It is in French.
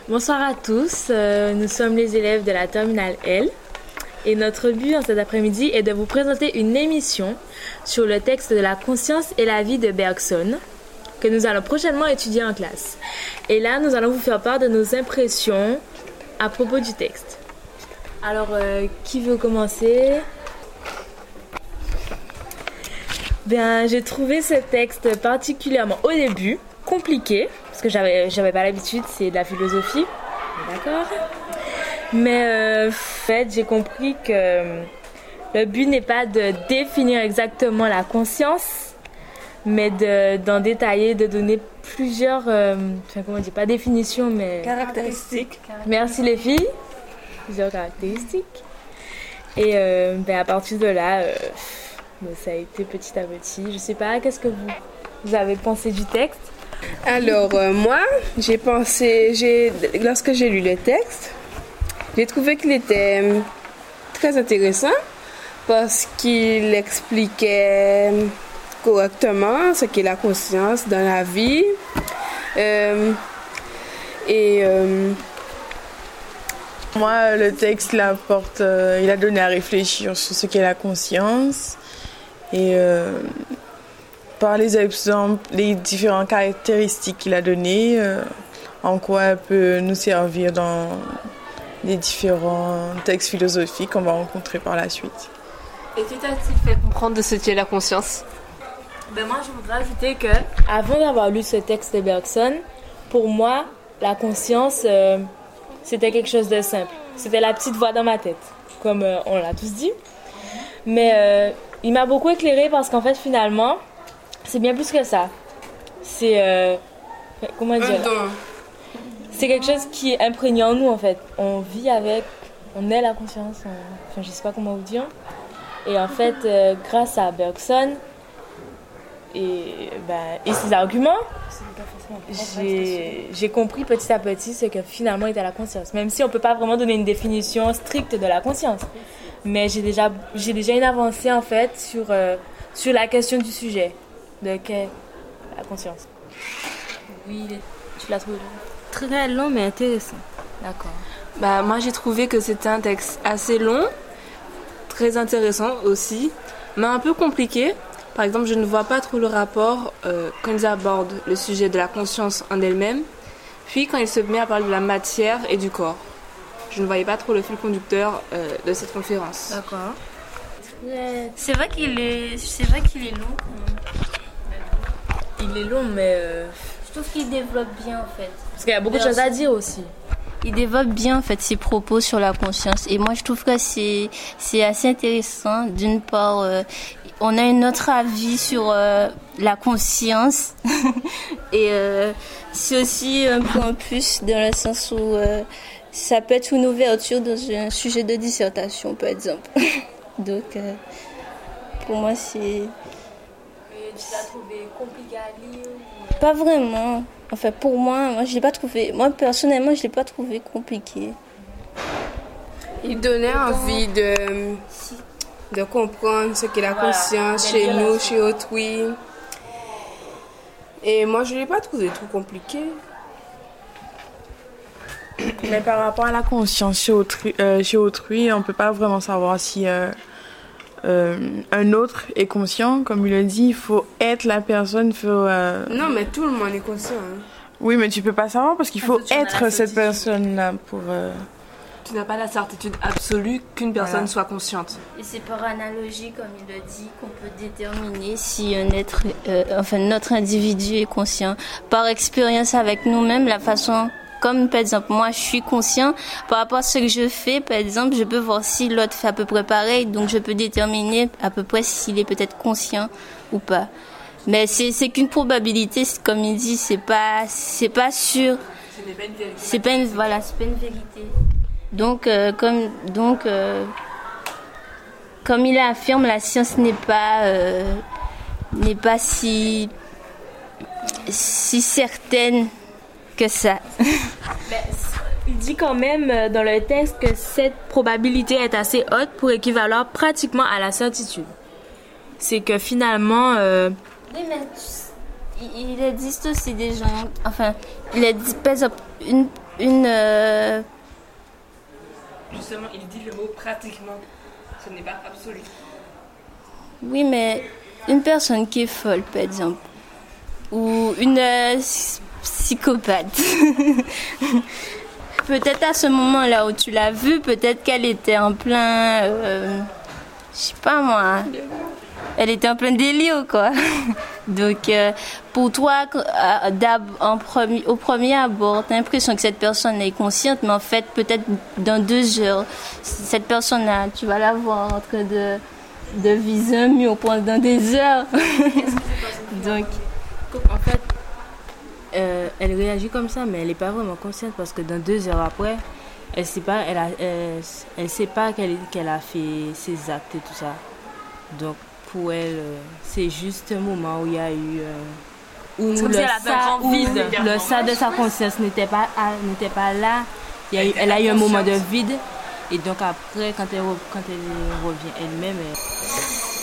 Bonsoir à tous, nous sommes les élèves de la terminale L et notre but en cet après-midi est de vous présenter une émission sur le texte de la conscience et la vie de Bergson que nous allons prochainement étudier en classe. Et là, nous allons vous faire part de nos impressions à propos du texte. Alors, qui veut commencer ? Bien, j'ai trouvé ce texte particulièrement au début compliqué, parce que j'avais pas l'habitude, c'est de la philosophie, d'accord. Mais en fait, j'ai compris que le but n'est pas de définir exactement la conscience, mais d'en détailler, de donner plusieurs, pas définitions, mais caractéristiques. Merci les filles, plusieurs caractéristiques. Et à partir de là, ça a été petit à petit. Je sais pas, qu'est-ce que vous avez pensé du texte? Alors, moi, lorsque j'ai lu le texte, j'ai trouvé qu'il était très intéressant parce qu'il expliquait correctement ce qu'est la conscience dans la vie. Moi, le texte, il a donné à réfléchir sur ce qu'est la conscience et par les exemples, les différentes caractéristiques qu'il a données, en quoi elle peut nous servir dans les différents textes philosophiques qu'on va rencontrer par la suite. Et que t'a-t-il fait comprendre de ce qu'est la conscience ? Moi, je voudrais ajouter que, avant d'avoir lu ce texte de Bergson, pour moi, la conscience, c'était quelque chose de simple. C'était la petite voix dans ma tête, comme on l'a tous dit. Mais il m'a beaucoup éclairée parce qu'en fait, finalement, c'est bien plus que ça. C'est... comment dire ? C'est quelque chose qui est imprégné en nous, en fait. On vit avec... On est la conscience. Je sais pas comment vous dire. Et en fait, grâce à Bergson et ses arguments, j'ai compris petit à petit ce que finalement était la conscience. Même si on peut pas vraiment donner une définition stricte de la conscience. Mais j'ai déjà une avancée, en fait, sur la question du sujet. De qu'est la conscience. Oui, tu l'as trouvé très long mais intéressant. D'accord. Moi j'ai trouvé que c'était un texte assez long, très intéressant aussi, mais un peu compliqué. Par exemple, je ne vois pas trop le rapport quand ils abordent le sujet de la conscience en elle-même, puis quand il se met à parler de la matière et du corps. Je ne voyais pas trop le fil conducteur de cette conférence. D'accord. C'est vrai qu'il est long. Il est long, mais... Je trouve qu'il développe bien, en fait. Parce qu'il y a beaucoup de choses à dire aussi. Il développe bien, en fait, ses propos sur la conscience. Et moi, je trouve que c'est assez intéressant. D'une part, on a un autre avis sur la conscience. Et c'est aussi un point plus dans le sens où ça peut être une ouverture dans un sujet de dissertation, par exemple. Donc, pour moi, c'est... Tu l'as trouvé compliqué à lire Pas vraiment. Enfin, pour moi, je l'ai pas trouvé. Moi, personnellement, je l'ai pas trouvé compliqué. Il donnait envie de comprendre ce qu'est la conscience chez nous, chez autrui. Et moi, je l'ai pas trouvé trop compliqué. Mais par rapport à la conscience chez autrui, on peut pas vraiment savoir si un autre est conscient, comme il le dit, il faut être la personne, Non, mais tout le monde est conscient. Hein. Oui, mais tu peux pas savoir parce qu'il faut être cette personne-là pour... Tu n'as pas la certitude absolue qu'une personne soit consciente. Et c'est par analogie, comme il le dit, qu'on peut déterminer si un être, notre individu est conscient. Par expérience avec nous-mêmes, la façon... Comme par exemple, moi je suis conscient par rapport à ce que je fais, par exemple, je peux voir si l'autre fait à peu près pareil, donc je peux déterminer à peu près s'il est peut-être conscient ou pas. Mais c'est qu'une probabilité, comme il dit, c'est pas sûr. C'est pas une vérité. Donc comme il affirme, la science n'est pas si certaine que ça. Il dit quand même dans le texte que cette probabilité est assez haute pour équivaloir pratiquement à la certitude. C'est que finalement... Oui, mais il existe aussi des gens... Enfin, il existe, par exemple, Justement, il dit le mot pratiquement. Ce n'est pas absolu. Oui, mais une personne qui est folle, par exemple, ou une psychopathe, peut-être à ce moment-là où tu l'as vue, peut-être qu'elle était en plein, je sais pas moi, elle était en plein délire, quoi. Donc, pour toi, au premier abord, tu as l'impression que cette personne est consciente, mais en fait, peut-être dans 2 heures, cette personne-là, tu vas la voir en train de viser un mur pendant des heures. Donc, en fait, elle réagit comme ça, mais elle n'est pas vraiment consciente parce que dans 2 heures après, elle sait pas, elle sait pas qu'elle a fait ses actes et tout ça. Donc, pour elle, c'est juste un moment où il y a eu où le ça de sa conscience n'était pas là. Elle a eu un moment de vide, et donc après, quand elle revient elle-même,